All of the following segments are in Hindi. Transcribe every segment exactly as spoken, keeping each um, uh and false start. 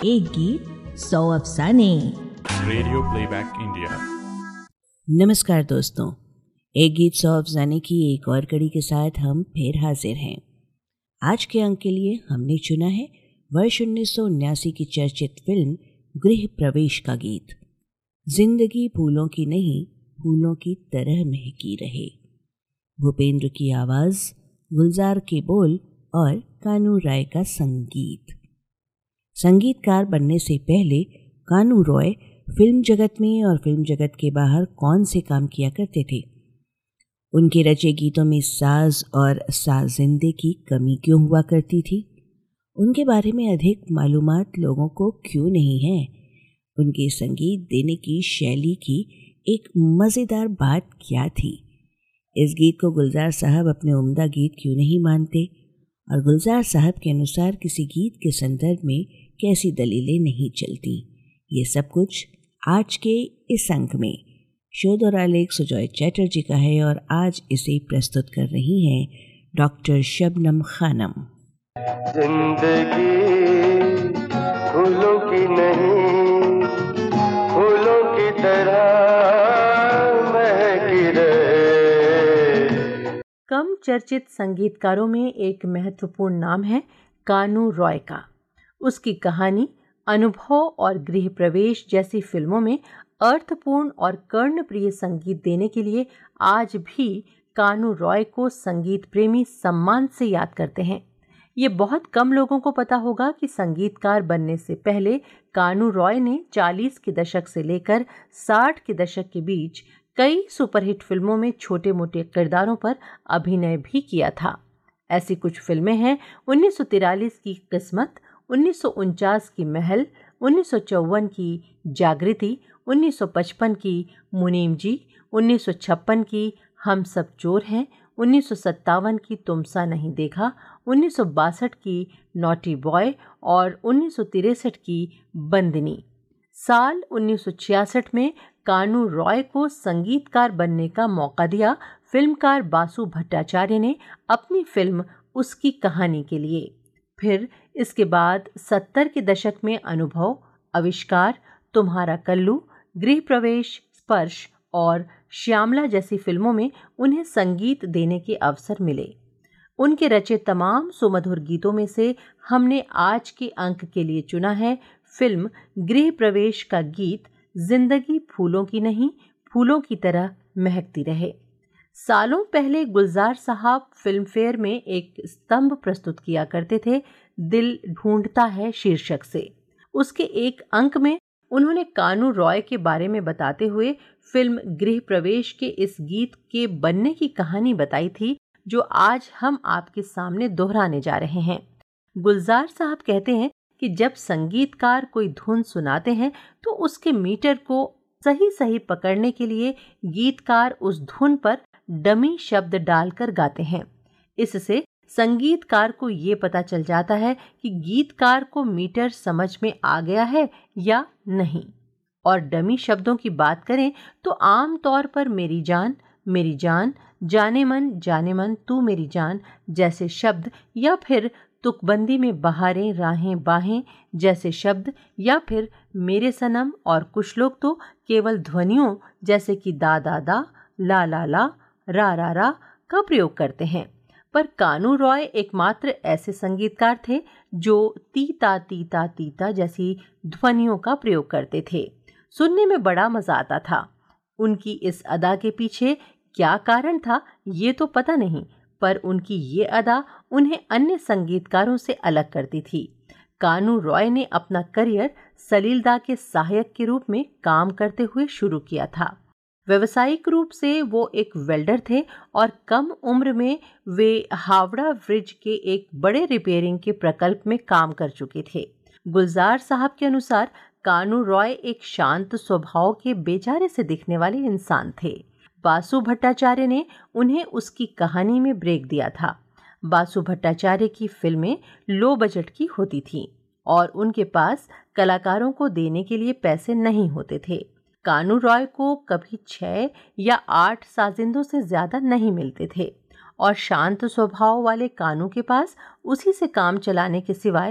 एक गीत सौ अफसाने। Radio playback India. नमस्कार दोस्तों, एक गीत सौ अफसाने की एक और कड़ी के साथ हम फिर हाजिर हैं। आज के अंक के लिए हमने चुना है वर्ष उन्नीस सौ उन्यासी की चर्चित फिल्म गृह प्रवेश का गीत जिंदगी फूलों की नहीं फूलों की तरह महकी रहे। भूपेंद्र की आवाज, गुलजार के बोल और कानू राय का संगीत। संगीतकार बनने से पहले कानू रॉय फिल्म जगत में और फिल्म जगत के बाहर कौन से काम किया करते थे? उनके रचे गीतों में साज और साजिंदे की कमी क्यों हुआ करती थी? उनके बारे में अधिक मालूमात लोगों को क्यों नहीं है? उनके संगीत देने की शैली की एक मज़ेदार बात क्या थी? इस गीत को गुलजार साहब अपने उम्दा गीत क्यों नहीं मानते और गुलजार साहब के अनुसार किसी गीत के संदर्भ में कैसी दलीलें नहीं चलती? ये सब कुछ आज के इस अंक में शोध और आलेख सुजॉय चैटर्जी का है और आज इसे प्रस्तुत कर रही हैं डॉक्टर शबनम खानम। जिंदगी फूलों की नहीं फूलों की तरह महकी रहे। कम चर्चित संगीतकारों में एक महत्वपूर्ण नाम है कानू रॉय का। उसकी कहानी, अनुभव और गृह प्रवेश जैसी फिल्मों में अर्थपूर्ण और कर्णप्रिय संगीत देने के लिए आज भी कानू रॉय को संगीत प्रेमी सम्मान से याद करते हैं। ये बहुत कम लोगों को पता होगा कि संगीतकार बनने से पहले कानू रॉय ने चालीस के दशक से लेकर साठ के दशक के बीच कई सुपरहिट फिल्मों में छोटे मोटे किरदारों पर अभिनय भी किया था। ऐसी कुछ फिल्में हैं उन्नीस सौ तिरालीस की किस्मत, उन्नीस सौ उनचास की महल, उन्नीस सौ चौवन की जागृति, उन्नीस सौ पचपन की मुनीम जी, उन्नीस सौ छप्पन की हम सब चोर हैं, उन्नीस सौ सत्तावन की तुमसा नहीं देखा, उन्नीस सौ बासठ की नॉटी बॉय और उन्नीस सौ तिरसठ की बंदिनी। साल उन्नीस सौ छियासठ में कानू रॉय को संगीतकार बनने का मौका दिया फिल्मकार बासु भट्टाचार्य ने अपनी फिल्म उसकी कहानी के लिए। फिर इसके बाद सत्तर के दशक में अनुभव, आविष्कार, तुम्हारा कल्लू, गृह प्रवेश, स्पर्श और श्यामला जैसी फिल्मों में उन्हें संगीत देने के अवसर मिले। उनके रचे तमाम सुमधुर गीतों में से हमने आज के अंक के लिए चुना है फिल्म गृह प्रवेश का गीत जिंदगी फूलों की नहीं फूलों की तरह महकती रहे। सालों पहले गुलजार साहब फिल्म फेयर में एक स्तंभ प्रस्तुत किया करते थे, दिल ढूंढता है शीर्षक से। उसके एक अंक में उन्होंने कानू रॉय के बारे में बताते हुए फिल्म गृह प्रवेश के इस गीत के बनने की कहानी बताई थी, जो आज हम आपके सामने दोहराने जा रहे हैं। गुलजार साहब कहते हैं कि जब संगीतकार कोई धुन सुनाते हैं तो उसके मीटर को सही सही पकड़ने के लिए गीतकार उस धुन पर डमी शब्द डालकर गाते हैं। इससे संगीतकार को ये पता चल जाता है कि गीतकार को मीटर समझ में आ गया है या नहीं। और डमी शब्दों की बात करें तो आम तौर पर मेरी जान, मेरी जान, जाने मन, जाने मन, तू मेरी जान जैसे शब्द, या फिर तुकबंदी में बहारें राहें बाहें जैसे शब्द, या फिर मेरे सनम, और कुछ लोग तो केवल ध्वनियों जैसे कि दा दा दा, ला ला ला, रा रा रा का प्रयोग करते हैं। पर कानू रॉय एकमात्र ऐसे संगीतकार थे जो तीता तीता तीता जैसी ध्वनियों का प्रयोग करते थे। सुनने में बड़ा मजा आता था। उनकी इस अदा के पीछे क्या कारण था ये तो पता नहीं, पर उनकी ये अदा उन्हें अन्य संगीतकारों से अलग करती थी। कानू रॉय ने अपना करियर सलीलदा के सहायक के रूप में काम करते हुए शुरू किया था। व्यावसायिक रूप से वो एक वेल्डर थे और कम उम्र में वे हावड़ा ब्रिज के एक बड़े रिपेयरिंग के प्रकल्प में काम कर चुके थे। गुलजार साहब के अनुसार कानू रॉय एक शांत स्वभाव के बेचारे से दिखने वाले इंसान थे। बासु भट्टाचार्य ने उन्हें उसकी कहानी में ब्रेक दिया था। बासु भट्टाचार्य की फिल्में लो बजट की होती थीं और उनके पास कलाकारों को देने के लिए पैसे नहीं होते थे। कानू रॉय को कभी छह या आठ साजिंदों से ज्यादा नहीं मिलते थे और शांत स्वभाव वाले कानू के पास उसी से काम चलाने के सिवाय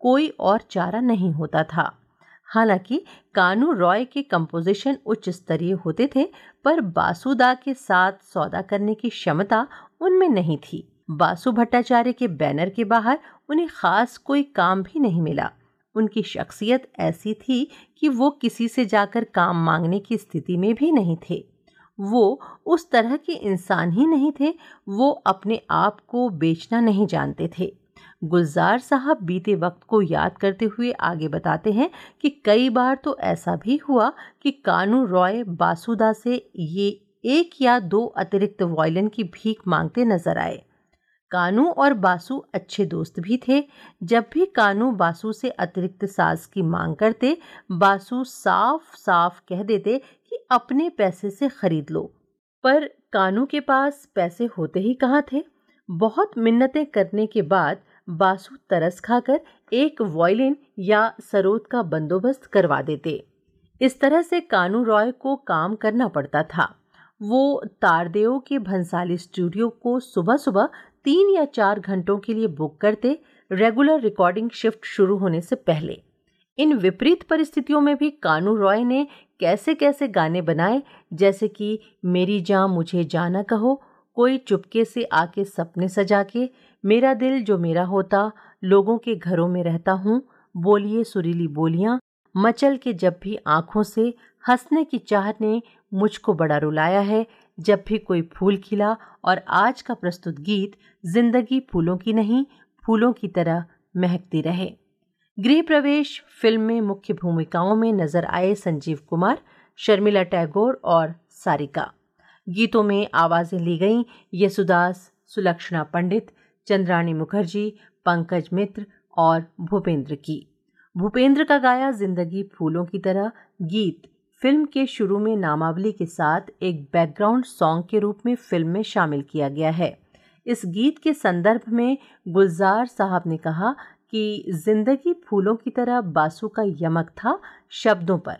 कोई और चारा नहीं होता था। हालांकि कानू रॉय के कंपोजिशन उच्च स्तरीय होते थे, पर बासुदा के साथ सौदा करने की क्षमता उनमें नहीं थी। बासु भट्टाचार्य के बैनर के बाहर उन्हें खास कोई काम भी नहीं मिला। उनकी शख्सियत ऐसी थी कि वो किसी से जाकर काम मांगने की स्थिति में भी नहीं थे। वो उस तरह के इंसान ही नहीं थे। वो अपने आप को बेचना नहीं जानते थे। गुलजार साहब बीते वक्त को याद करते हुए आगे बताते हैं कि कई बार तो ऐसा भी हुआ कि कानू रॉय बासुदा से ये एक या दो अतिरिक्त वायलिन की भीख मांगते नजर आए। कानू और बासु अच्छे दोस्त भी थे। जब भी कानू बासु से अतिरिक्त साज की मांग करते, बासु साफ साफ कह देते कि अपने पैसे से खरीद लो। पर कानू के पास पैसे होते ही कहाँ थे। बहुत मिन्नतें करने के बाद बासु तरस खाकर एक वायलिन या सरोद का बंदोबस्त करवा देते। इस तरह से कानू रॉय को काम करना पड़ता था। वो तारदेव के भंसाली स्टूडियो को सुबह सुबह तीन या चार घंटों के लिए बुक करते, रेगुलर रिकॉर्डिंग शिफ्ट शुरू होने से पहले। इन विपरीत परिस्थितियों में भी कानू रॉय ने कैसे कैसे गाने बनाए, जैसे कि मेरी जान मुझे जाना कहो, कोई चुपके से आके सपने सजा के, मेरा दिल जो मेरा होता, लोगों के घरों में रहता हूँ, बोलिए सुरीली बोलियां, मचल के जब भी आंखों से, हंसने की चाह ने मुझको बड़ा रुलाया है, जब भी कोई फूल खिला, और आज का प्रस्तुत गीत जिंदगी फूलों की नहीं फूलों की तरह महकती रहे। गृह प्रवेश फिल्म में मुख्य भूमिकाओं में नजर आए संजीव कुमार, शर्मिला टैगोर और सारिका। गीतों में आवाजें ली गईं यसुदास, सुलक्षणा पंडित, चंद्राणी मुखर्जी, पंकज मित्र और भूपेंद्र की। भूपेंद्र का गाया जिंदगी फूलों की तरह गीत फिल्म के शुरू में नामावली के साथ एक बैकग्राउंड सॉन्ग के रूप में फिल्म में शामिल किया गया है। इस गीत के संदर्भ में गुलजार साहब ने कहा कि जिंदगी फूलों की तरह बासु का यमक था शब्दों पर।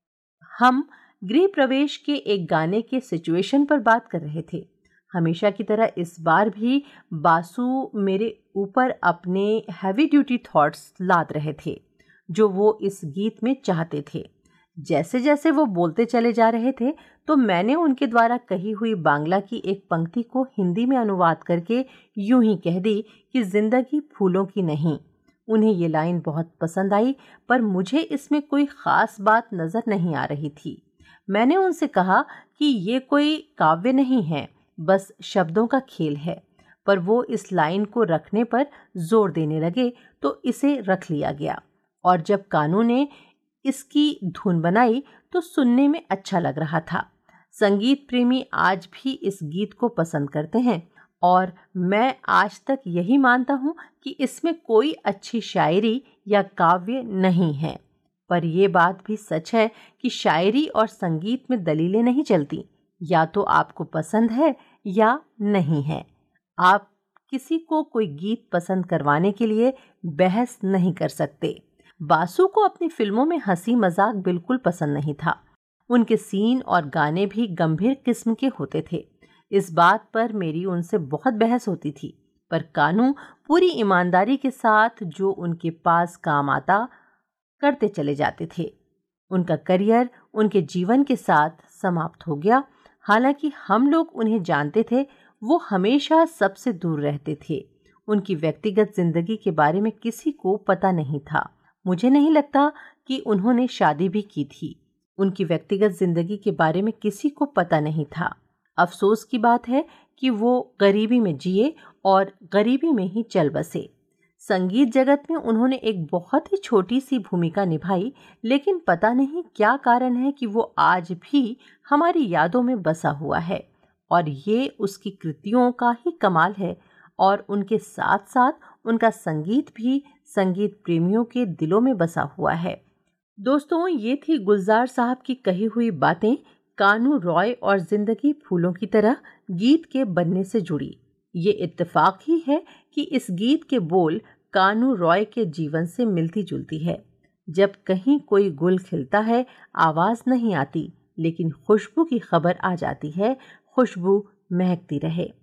हम गृह प्रवेश के एक गाने के सिचुएशन पर बात कर रहे थे। हमेशा की तरह इस बार भी बासु मेरे ऊपर अपने हैवी ड्यूटी थॉट्स लाद रहे थे, जो वो इस गीत में चाहते थे। जैसे जैसे वो बोलते चले जा रहे थे, तो मैंने उनके द्वारा कही हुई बांग्ला की एक पंक्ति को हिंदी में अनुवाद करके यूं ही कह दी कि जिंदगी फूलों की नहीं। उन्हें ये लाइन बहुत पसंद आई, पर मुझे इसमें कोई ख़ास बात नज़र नहीं आ रही थी। मैंने उनसे कहा कि ये कोई काव्य नहीं है, बस शब्दों का खेल है। पर वो इस लाइन को रखने पर जोर देने लगे, तो इसे रख लिया गया। और जब कानू ने इसकी धुन बनाई तो सुनने में अच्छा लग रहा था। संगीत प्रेमी आज भी इस गीत को पसंद करते हैं, और मैं आज तक यही मानता हूँ कि इसमें कोई अच्छी शायरी या काव्य नहीं है। पर यह बात भी सच है कि शायरी और संगीत में दलीलें नहीं चलती। या तो आपको पसंद है या नहीं है। आप किसी को कोई गीत पसंद करवाने के लिए बहस नहीं कर सकते। बासु को अपनी फिल्मों में हंसी मजाक बिल्कुल पसंद नहीं था। उनके सीन और गाने भी गंभीर किस्म के होते थे। इस बात पर मेरी उनसे बहुत बहस होती थी, पर कानू पूरी ईमानदारी के साथ जो उनके पास काम आता करते चले जाते थे। उनका करियर उनके जीवन के साथ समाप्त हो गया। हालांकि हम लोग उन्हें जानते थे, वो हमेशा सबसे दूर रहते थे। उनकी व्यक्तिगत जिंदगी के बारे में किसी को पता नहीं था। मुझे नहीं लगता कि उन्होंने शादी भी की थी। उनकी व्यक्तिगत जिंदगी के बारे में किसी को पता नहीं था। अफसोस की बात है कि वो गरीबी में जिए और गरीबी में ही चल बसे। संगीत जगत में उन्होंने एक बहुत ही छोटी सी भूमिका निभाई, लेकिन पता नहीं क्या कारण है कि वो आज भी हमारी यादों में बसा हुआ है। और ये उसकी कृतियों का ही कमाल है, और उनके साथ साथ उनका संगीत भी संगीत प्रेमियों के दिलों में बसा हुआ है। दोस्तों, ये थी गुलजार साहब की कही हुई बातें कानू रॉय और जिंदगी फूलों की तरह गीत के बनने से जुड़ी। ये इत्तेफाक ही है कि इस गीत के बोल कानू रॉय के जीवन से मिलती जुलती है। जब कहीं कोई गुल खिलता है, आवाज नहीं आती, लेकिन खुशबू की खबर आ जाती है, खुशबू महकती रहे।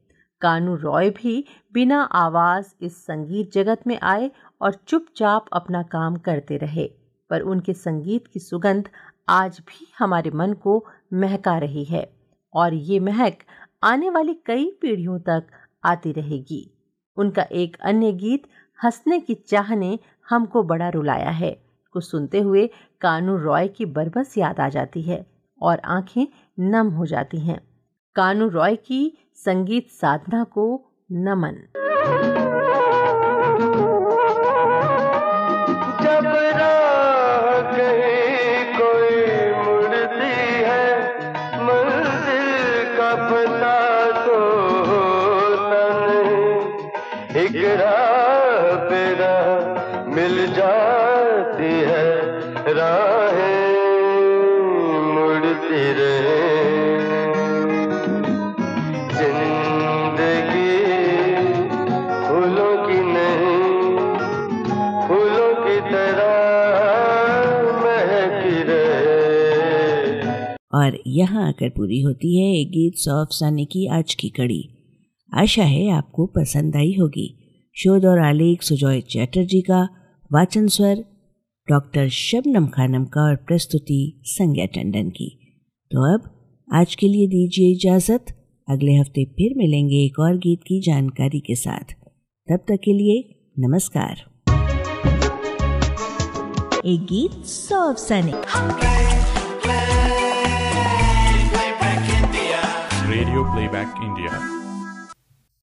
कानू रॉय भी बिना आवाज इस संगीत जगत में आए और चुपचाप अपना काम करते रहे, पर उनके संगीत की सुगंध आज भी हमारे मन को महका रही है और ये महक आने वाली कई पीढ़ियों तक आती रहेगी। उनका एक अन्य गीत हंसने की चाह ने हमको बड़ा रुलाया है को सुनते हुए कानू रॉय की बरबस याद आ जाती है और आंखें नम हो जाती हैं। कानू रॉय की संगीत साधना को नमन। जब राह कहीं कोई मुड़ती है, मंजिल का पता तो होता नहीं, एक राह पे राह मिल जाती है, राहें मुड़ती रहे। जिंदगी फूलों की नहीं, फूलों की तरह महकी रहे। और यहाँ आकर पूरी होती है एक गीत सौ अफसाने की आज की कड़ी। आशा है आपको पसंद आई होगी। शोध और आलेख सुजॉय चैटर्जी का, वाचन स्वर डॉक्टर शबनम खानम का और प्रस्तुति संज्ञा टंडन की। तो अब आज के लिए दीजिए इजाज़त। अगले हफ्ते फिर मिलेंगे एक और गीत की जानकारी के साथ। तब तक के लिए नमस्कार। एक गीत सौ अफसाने। Radio Playback India.